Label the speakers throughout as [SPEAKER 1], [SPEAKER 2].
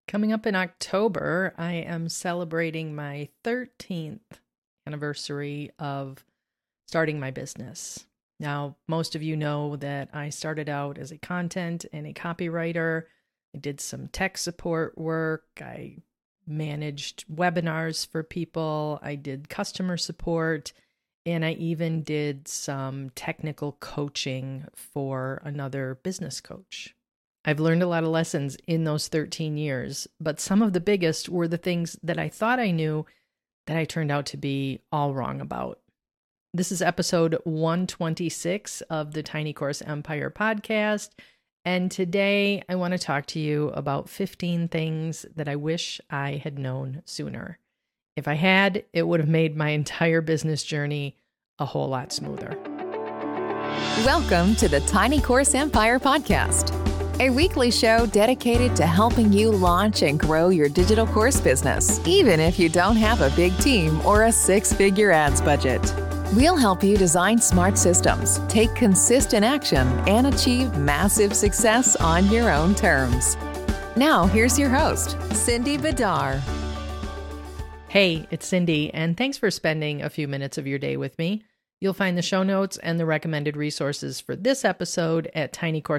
[SPEAKER 1] Coming up in October, I am celebrating my 13th anniversary of starting my business. Now, most of you know that I started out as a content and a copywriter. I did some tech support work. I managed webinars for people. I did customer support. And I even did some technical coaching for another business coach. I've learned a lot of lessons in those 13 years, but some of the biggest were the things that I thought I knew that I turned out to be all wrong about. This is episode 126 of the Tiny Course Empire podcast, and today I want to talk to you about 15 things that I wish I had known sooner. If I had, it would have made my entire business journey a whole lot smoother.
[SPEAKER 2] Welcome to the Tiny Course Empire podcast, a weekly show dedicated to helping you launch and grow your digital course business, even if you don't have a big team or a six-figure ads budget. We'll help you design smart systems, take consistent action, and achieve massive success on your own terms. Now, here's your host, Cindy Bidar.
[SPEAKER 1] Hey, it's Cindy, and thanks for spending a few minutes of your day with me. You'll find the show notes and the recommended resources for this episode at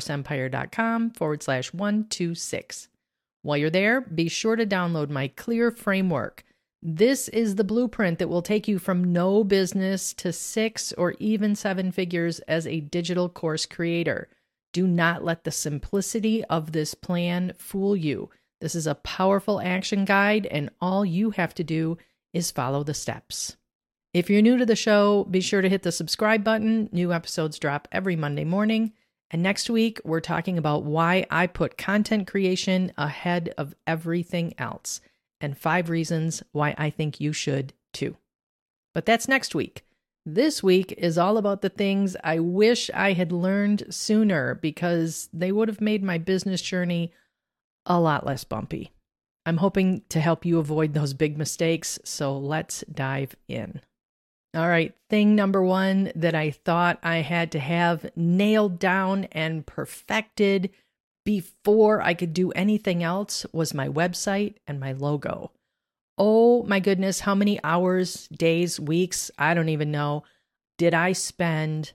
[SPEAKER 1] tinycourseempire.com/126. While you're there, be sure to download my Clear Framework. This is the blueprint that will take you from no business to 6 or even 7 figures as a digital course creator. Do not let the simplicity of this plan fool you. This is a powerful action guide, and all you have to do is follow the steps. If you're new to the show, be sure to hit the subscribe button. New episodes drop every Monday morning. And next week, we're talking about why I put content creation ahead of everything else, and 5 reasons why I think you should too. But that's next week. This week is all about the things I wish I had learned sooner because they would have made my business journey a lot less bumpy. I'm hoping to help you avoid those big mistakes, so let's dive in. All right, thing number 1 that I thought I had to have nailed down and perfected before I could do anything else was my website and my logo. Oh my goodness, how many hours, days, weeks, I don't even know, did I spend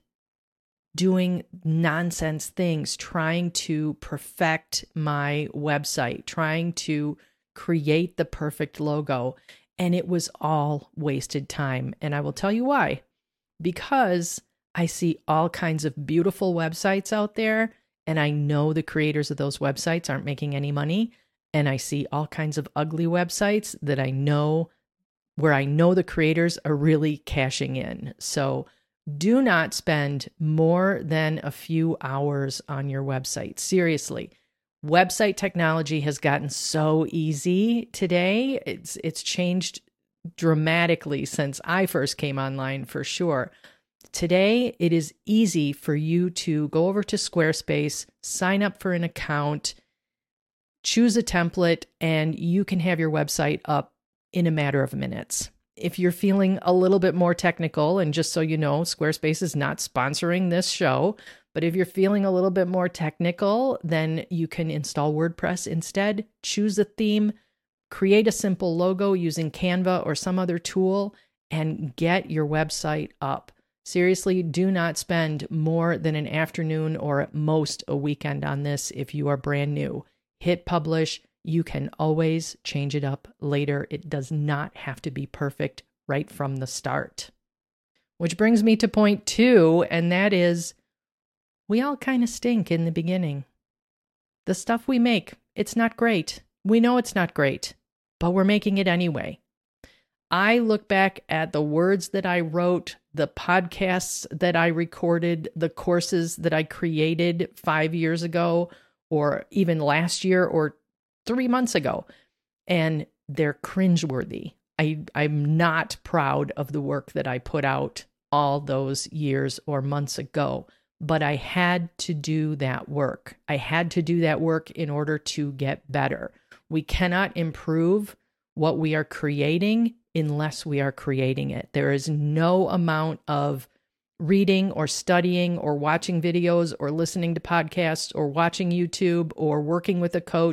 [SPEAKER 1] doing nonsense things, trying to perfect my website, trying to create the perfect logo. And it was all wasted time. And I will tell you why. Because I see all kinds of beautiful websites out there, and I know the creators of those websites aren't making any money. And I see all kinds of ugly websites that I know, where I know the creators are really cashing in. So do not spend more than a few hours on your website. Seriously. Website technology has gotten so easy today. It's changed dramatically since I first came online, for sure. Today, it is easy for you to go over to Squarespace, sign up for an account, choose a template, and you can have your website up in a matter of minutes. If you're feeling a little bit more technical, and just so you know, Squarespace is not sponsoring this show, but if you're feeling a little bit more technical, then you can install WordPress instead, choose a theme, create a simple logo using Canva or some other tool, and get your website up. Seriously, do not spend more than an afternoon or at most a weekend on this if you are brand new. Hit publish. You can always change it up later. It does not have to be perfect right from the start. Which brings me to point 2, and that is, we all kind of stink in the beginning. The stuff we make, it's not great. We know it's not great, but we're making it anyway. I look back at the words that I wrote, the podcasts that I recorded, the courses that I created 5 years ago, or even last year, or 3 months ago, and they're cringeworthy. I'm not proud of the work that I put out all those years or months ago, but I had to do that work. I had to do that work in order to get better. We cannot improve what we are creating unless we are creating it. There is no amount of reading or studying or watching videos or listening to podcasts or watching YouTube or working with a coach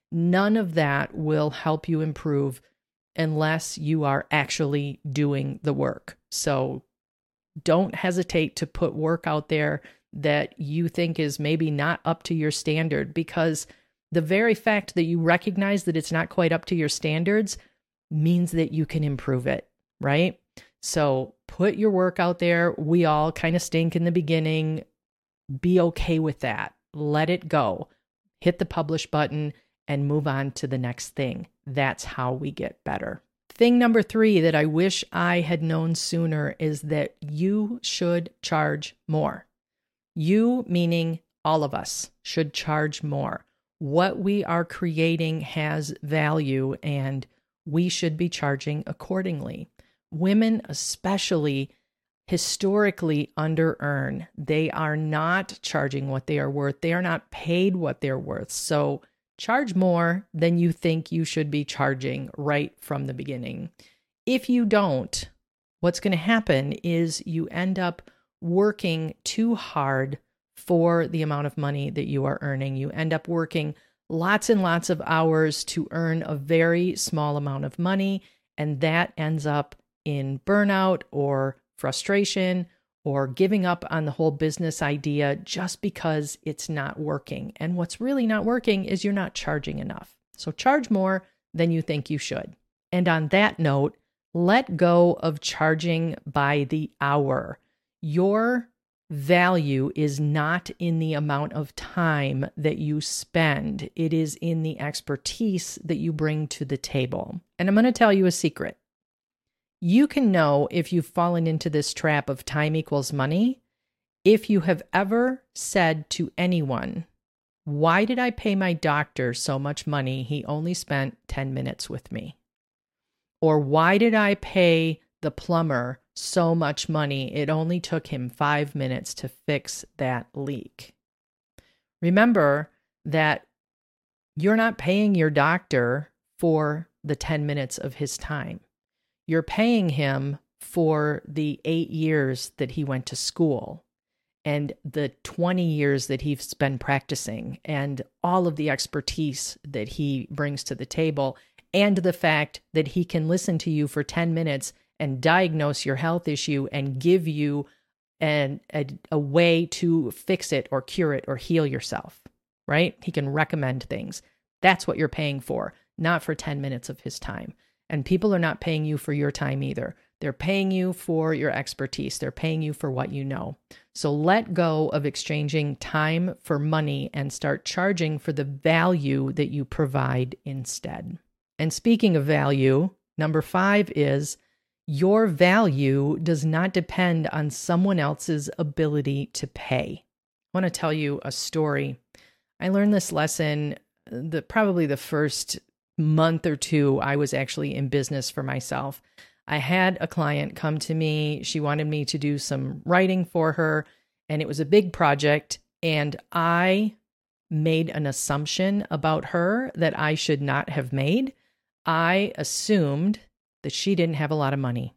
[SPEAKER 1] None of that will help you improve unless you are actually doing the work. So don't hesitate to put work out there that you think is maybe not up to your standard, because the very fact that you recognize that it's not quite up to your standards means that you can improve it, right? So put your work out there. We all kind of stink in the beginning. Be okay with that. Let it go. Hit the publish button and move on to the next thing. That's how we get better. Thing number 3 that I wish I had known sooner is that you should charge more. You, meaning all of us, should charge more. What we are creating has value, and we should be charging accordingly. Women especially historically under-earn. They are not charging what they are worth. They are not paid what they're worth. So charge more than you think you should be charging right from the beginning. If you don't, what's going to happen is you end up working too hard for the amount of money that you are earning. You end up working lots and lots of hours to earn a very small amount of money, and that ends up in burnout or frustration or giving up on the whole business idea just because it's not working. And what's really not working is you're not charging enough. So charge more than you think you should. And on that note, let go of charging by the hour. Your value is not in the amount of time that you spend. It is in the expertise that you bring to the table. And I'm going to tell you a secret. You can know if you've fallen into this trap of time equals money if you have ever said to anyone, "Why did I pay my doctor so much money? He only spent 10 minutes with me." Or, "Why did I pay the plumber so much money? It only took him 5 minutes to fix that leak." Remember that you're not paying your doctor for the 10 minutes of his time. You're paying him for the 8 years that he went to school and the 20 years that he's been practicing and all of the expertise that he brings to the table, and the fact that he can listen to you for 10 minutes and diagnose your health issue and give you a way to fix it or cure it or heal yourself, right? He can recommend things. That's what you're paying for, not for 10 minutes of his time. And people are not paying you for your time either. They're paying you for your expertise. They're paying you for what you know. So let go of exchanging time for money and start charging for the value that you provide instead. And speaking of value, number 5 is your value does not depend on someone else's ability to pay. I want to tell you a story. I learned this lesson probably the first month or 2 I was actually in business for myself. I had a client come to me. She wanted me to do some writing for her, and it was a big project, and I made an assumption about her that I should not have made. I assumed that she didn't have a lot of money.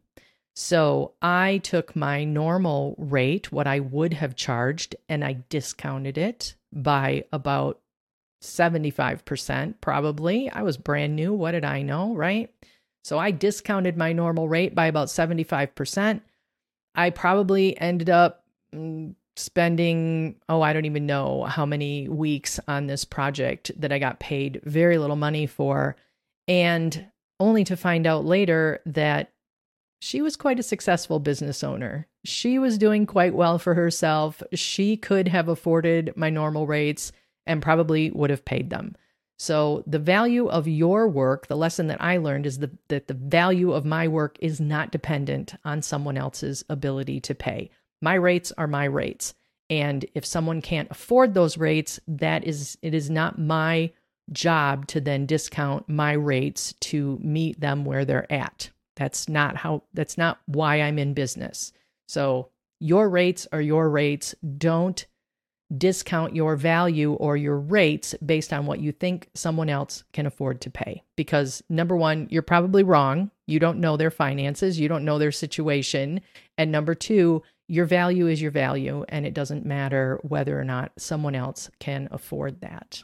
[SPEAKER 1] So I took my normal rate, what I would have charged, and I discounted it by about 75%, probably. I was brand new. What did I know, right? So I discounted my normal rate by about 75%. I probably ended up spending, I don't even know how many weeks on this project that I got paid very little money for, and only to find out later that she was quite a successful business owner. She was doing quite well for herself. She could have afforded my normal rates and probably would have paid them. So the value of your work, the lesson that I learned is that the value of my work is not dependent on someone else's ability to pay. My rates are my rates. And if someone can't afford those rates, it is not my job to then discount my rates to meet them where they're at. That's not why I'm in business. So your rates are your rates. Don't discount your value or your rates based on what you think someone else can afford to pay. Because number 1, you're probably wrong. You don't know their finances. You don't know their situation. And number 2, your value is your value, and it doesn't matter whether or not someone else can afford that.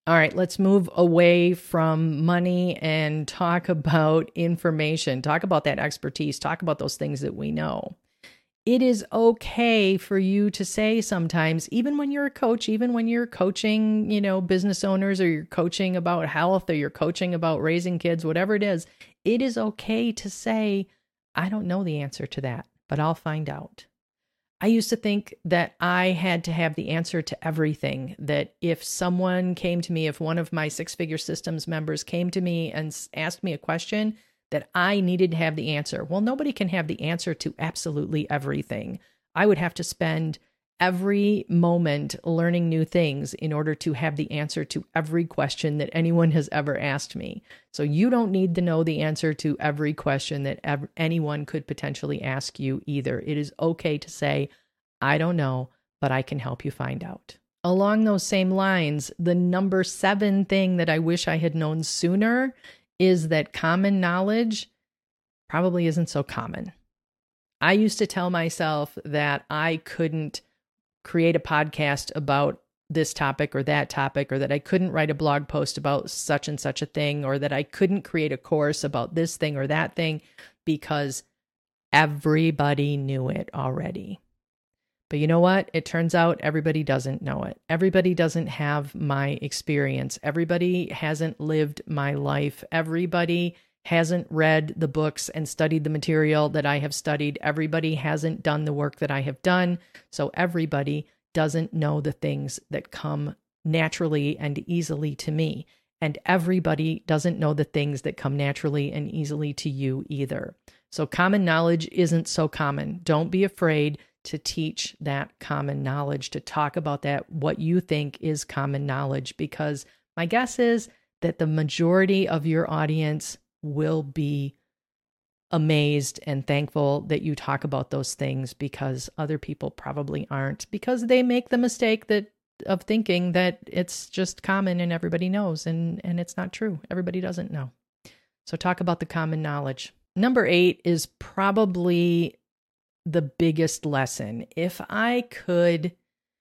[SPEAKER 1] All right, let's move away from money and talk about information. Talk about that expertise. Talk about those things that we know. It is okay for you to say sometimes, even when you're a coach, even when you're coaching, business owners, or you're coaching about health, or you're coaching about raising kids, whatever it is okay to say, I don't know the answer to that, but I'll find out. I used to think that I had to have the answer to everything, that if someone came to me, if one of my Six Figure Systems members came to me and asked me a question, that I needed to have the answer. Well, nobody can have the answer to absolutely everything. I would have to spend every moment learning new things in order to have the answer to every question that anyone has ever asked me. So you don't need to know the answer to every question that anyone could potentially ask you either. It is okay to say, I don't know, but I can help you find out. Along those same lines, the number 7 thing that I wish I had known sooner is that common knowledge probably isn't so common. I used to tell myself that I couldn't create a podcast about this topic or that topic, or that I couldn't write a blog post about such and such a thing, or that I couldn't create a course about this thing or that thing because everybody knew it already. But you know what? It turns out everybody doesn't know it. Everybody doesn't have my experience. Everybody hasn't lived my life. Everybody hasn't read the books and studied the material that I have studied. Everybody hasn't done the work that I have done. So everybody doesn't know the things that come naturally and easily to me. And everybody doesn't know the things that come naturally and easily to you either. So common knowledge isn't so common. Don't be afraid to teach that common knowledge, to talk about that, what you think is common knowledge, because my guess is that the majority of your audience will be amazed and thankful that you talk about those things, because other people probably aren't, because they make the mistake of thinking that it's just common and everybody knows, and it's not true. Everybody doesn't know. So talk about the common knowledge. Number 8 is probably the biggest lesson. If I could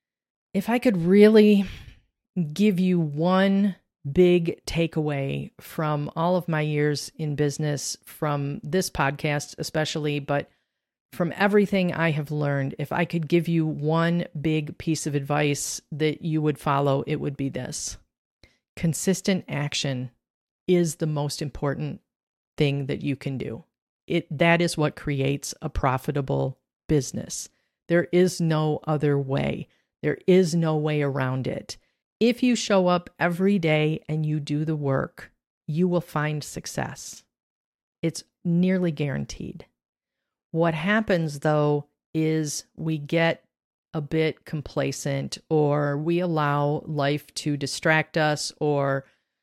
[SPEAKER 1] really give you one big takeaway from all of my years in business, from this podcast especially, but from everything I have learned, if I could give you one big piece of advice that you would follow, it would be this. Consistent action is the most important thing that you can do. That is what creates a profitable business. There is no other way. There is no way around it. If you show up every day and you do the work, you will find success. It's nearly guaranteed. What happens, though, is we get a bit complacent, or we allow life to distract us, or,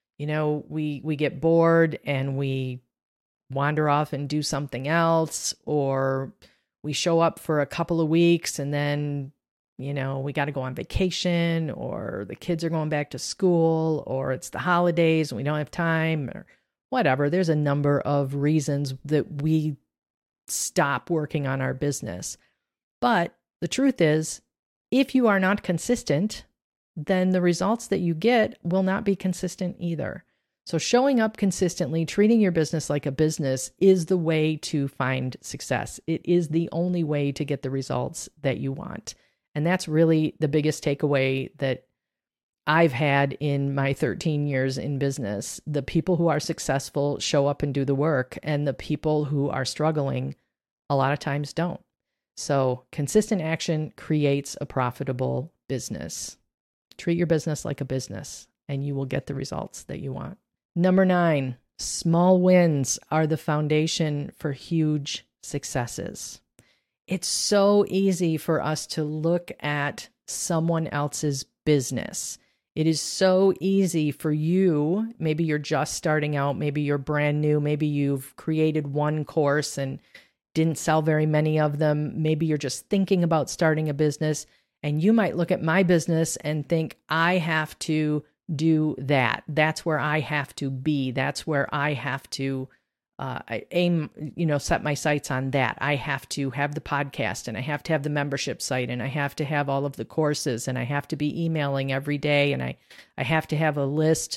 [SPEAKER 1] we get bored and we wander off and do something else, or we show up for a couple of weeks and then we got to go on vacation, or the kids are going back to school, or it's the holidays and we don't have time, or whatever. There's a number of reasons that we stop working on our business. But the truth is, if you are not consistent, then the results that you get will not be consistent either. So showing up consistently, treating your business like a business is the way to find success. It is the only way to get the results that you want. And that's really the biggest takeaway that I've had in my 13 years in business. The people who are successful show up and do the work, and the people who are struggling a lot of times don't. So consistent action creates a profitable business. Treat your business like a business, and you will get the results that you want. Number 9, small wins are the foundation for huge successes. It's so easy for us to look at someone else's business. It is so easy for you. Maybe you're just starting out. Maybe you're brand new. Maybe you've created one course and didn't sell very many of them. Maybe you're just thinking about starting a business, and you might look at my business and think, I have to do that. That's where I have to be. That's where I have to I set my sights on that. I have to have the podcast, and I have to have the membership site, and I have to have all of the courses, and I have to be emailing every day, and I have to have a list.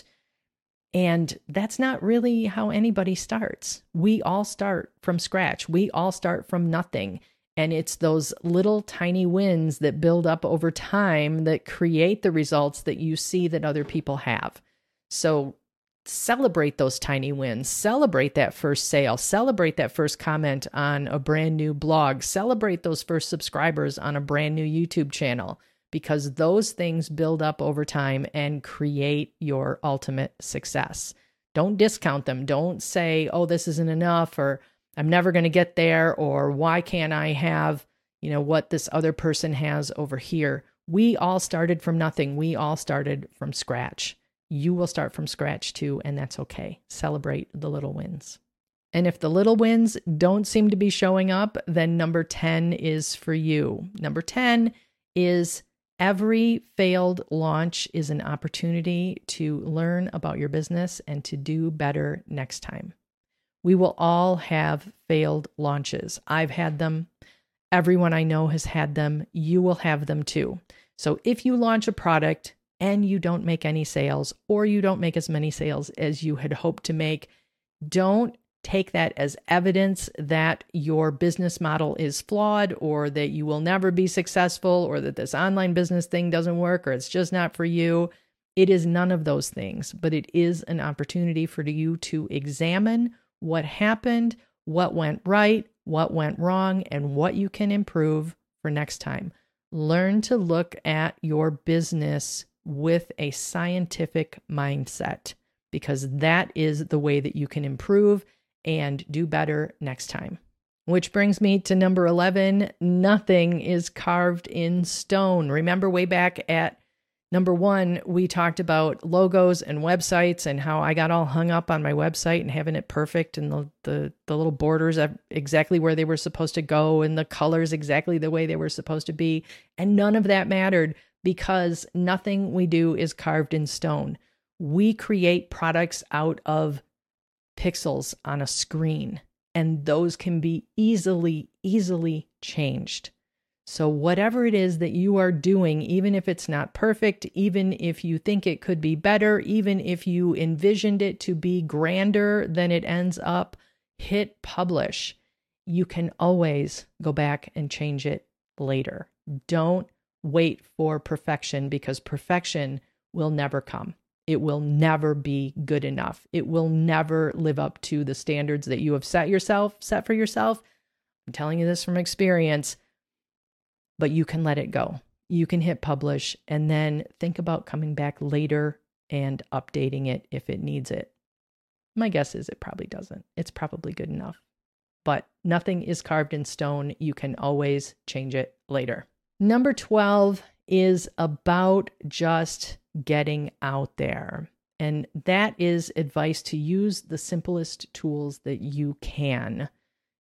[SPEAKER 1] And that's not really how anybody starts. We all start from scratch. We all start from nothing. And it's those little tiny wins that build up over time that create the results that you see that other people have. So celebrate those tiny wins. Celebrate that first sale. Celebrate that first comment on a brand new blog. Celebrate those first subscribers on a brand new YouTube channel, because those things build up over time and create your ultimate success. Don't discount them. Don't say, oh, this isn't enough, or I'm never going to get there, or why can't I have, what this other person has over here. We all started from nothing. We all started from scratch. You will start from scratch too, and that's okay. Celebrate the little wins. And if the little wins don't seem to be showing up, then number 10 is for you. Number 10 is every failed launch is an opportunity to learn about your business and to do better next time. We will all have failed launches. I've had them. Everyone I know has had them. You will have them too. So if you launch a product and you don't make any sales, or you don't make as many sales as you had hoped to make, don't take that as evidence that your business model is flawed, or that you will never be successful, or that this online business thing doesn't work, or it's just not for you. It is none of those things, but it is an opportunity for you to examine what happened, what went right, what went wrong, and what you can improve for next time. Learn to look at your business with a scientific mindset, because that is the way that you can improve and do better next time. Which brings me to number 11, nothing is carved in stone. Remember way back at number 1, we talked about logos and websites and how I got all hung up on my website and having it perfect, and the little borders exactly where they were supposed to go, and the colors exactly the way they were supposed to be. And none of that mattered, because nothing we do is carved in stone. We create products out of pixels on a screen, and those can be easily changed. So whatever it is that you are doing, even if it's not perfect, even if you think it could be better, even if you envisioned it to be grander than it ends up, hit publish. You can always go back and change it later. Don't wait for perfection, because perfection will never come. It will never be good enough. It will never live up to the standards that you have set for yourself. I'm telling you this from experience. But you can let it go. You can hit publish and then think about coming back later and updating it if it needs it. My guess is it probably doesn't. It's probably good enough. But nothing is carved in stone. You can always change it later. Number 12 is about just getting out there. And that is advice to use the simplest tools that you can.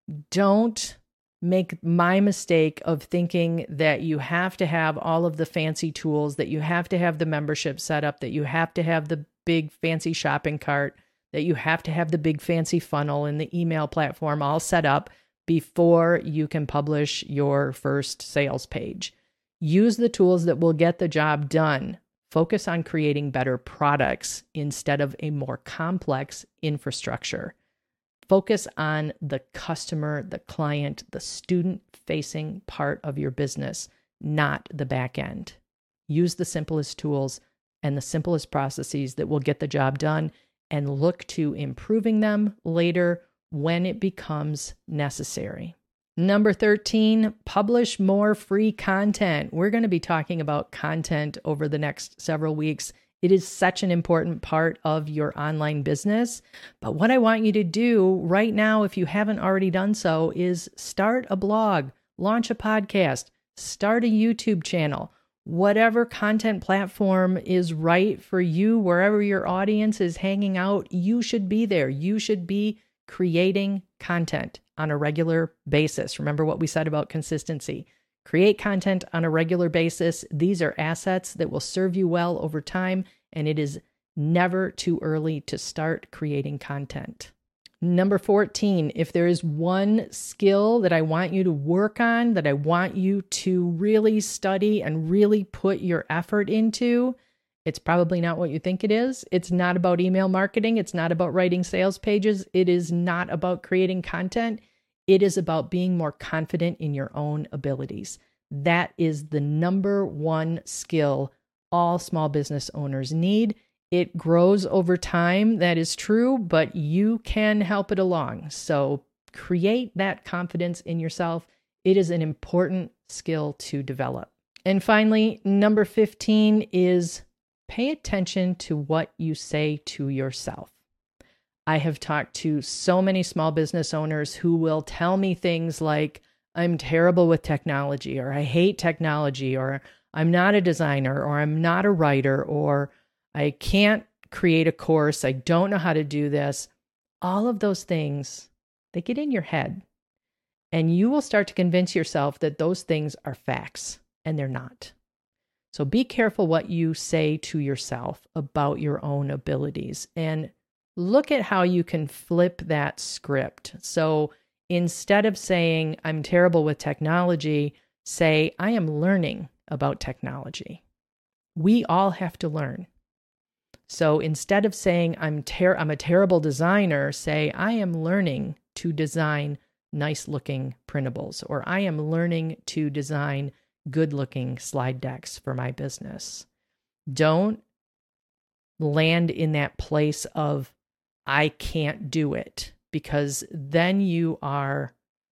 [SPEAKER 1] Don't make my mistake of thinking that you have to have all of the fancy tools, that you have to have the membership set up, that you have to have the big fancy shopping cart, that you have to have the big fancy funnel and the email platform all set up before you can publish your first sales page. Use the tools that will get the job done. Focus on creating better products instead of a more complex infrastructure. Focus on the customer, the client, the student-facing part of your business, not the back end. Use the simplest tools and the simplest processes that will get the job done, and look to improving them later when it becomes necessary. Number 13, publish more free content. We're going to be talking about content over the next several weeks. It is such an important part of your online business. But what I want you to do right now, if you haven't already done so, is start a blog, launch a podcast, start a YouTube channel. Whatever content platform is right for you, wherever your audience is hanging out, you should be there. You should be creating content on a regular basis. Remember what we said about consistency. Create content on a regular basis. These are assets that will serve you well over time, and it is never too early to start creating content. Number 14, if there is one skill that I want you to work on, that I want you to really study and really put your effort into, it's probably not what you think it is. It's not about email marketing. It's not about writing sales pages. It is not about creating content. It is about being more confident in your own abilities. That is the number one skill all small business owners need. It grows over time, that is true, but you can help it along. So create that confidence in yourself. It is an important skill to develop. And finally, number 15 is pay attention to what you say to yourself. I have talked to so many small business owners who will tell me things like, I'm terrible with technology, or I hate technology, or I'm not a designer, or I'm not a writer, or I can't create a course. I don't know how to do this. All of those things, they get in your head, and you will start to convince yourself that those things are facts, and they're not. So be careful what you say to yourself about your own abilities, and look at how you can flip that script. So instead of saying, I'm terrible with technology, say, I am learning about technology. We all have to learn. So instead of saying, I'm a terrible designer, say, I am learning to design nice-looking printables, or I am learning to design good-looking slide decks for my business. Don't land in that place of, I can't do it, because then you have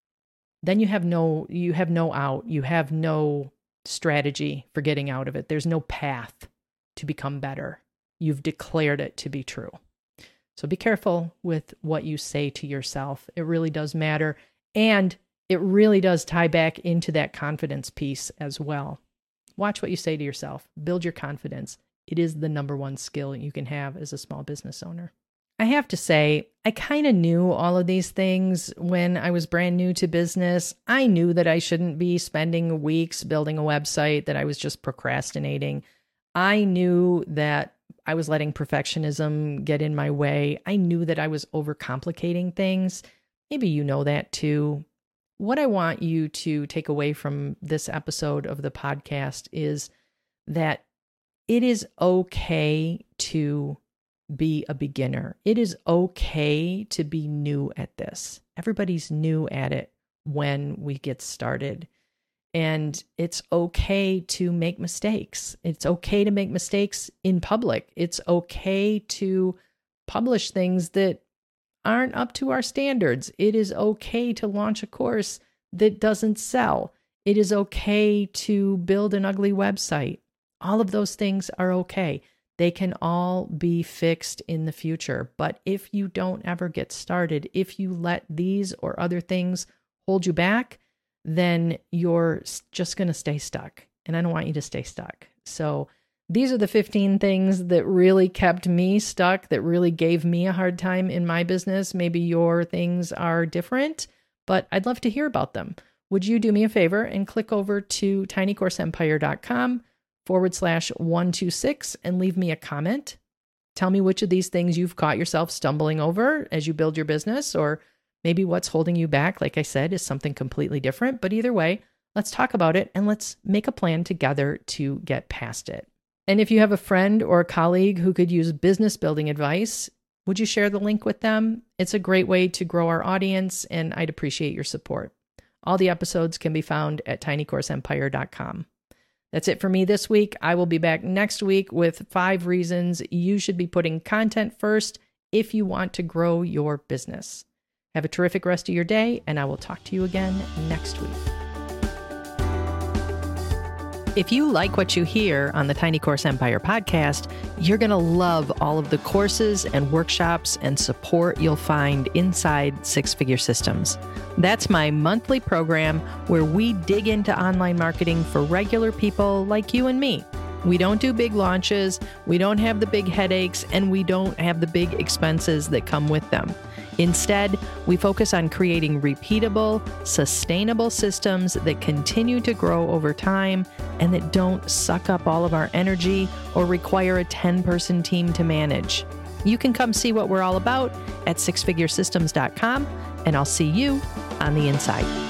[SPEAKER 1] no out. You have no strategy for getting out of it. There's no path to become better. You've declared it to be true. So be careful with what you say to yourself. It really does matter. And it really does tie back into that confidence piece as well. Watch what you say to yourself. Build your confidence. It is the number one skill you can have as a small business owner. I have to say, I kind of knew all of these things when I was brand new to business. I knew that I shouldn't be spending weeks building a website, that I was just procrastinating. I knew that I was letting perfectionism get in my way. I knew that I was overcomplicating things. Maybe you know that too. What I want you to take away from this episode of the podcast is that it is okay to be a beginner. It is okay to be new at this. Everybody's new at it when we get started. And it's okay to make mistakes. It's okay to make mistakes in public. It's okay to publish things that aren't up to our standards. It is okay to launch a course that doesn't sell. It is okay to build an ugly website. All of those things are okay. They can all be fixed in the future. But if you don't ever get started, if you let these or other things hold you back, then you're just going to stay stuck. And I don't want you to stay stuck. So these are the 15 things that really kept me stuck, that really gave me a hard time in my business. Maybe your things are different, but I'd love to hear about them. Would you do me a favor and click over to tinycourseempire.com/126 and leave me a comment? Tell me which of these things you've caught yourself stumbling over as you build your business, or maybe what's holding you back, like I said, is something completely different. But either way, let's talk about it and let's make a plan together to get past it. And if you have a friend or a colleague who could use business building advice, would you share the link with them? It's a great way to grow our audience, and I'd appreciate your support. All the episodes can be found at tinycourseempire.com. That's it for me this week. I will be back next week with 5 reasons you should be putting content first if you want to grow your business. Have a terrific rest of your day, and I will talk to you again next week. If you like what you hear on the Tiny Course Empire podcast, you're going to love all of the courses and workshops and support you'll find inside Six Figure Systems. That's my monthly program where we dig into online marketing for regular people like you and me. We don't do big launches, we don't have the big headaches, and we don't have the big expenses that come with them. Instead, we focus on creating repeatable, sustainable systems that continue to grow over time and that don't suck up all of our energy or require a 10-person team to manage. You can come see what we're all about at sixfiguresystems.com, and I'll see you on the inside.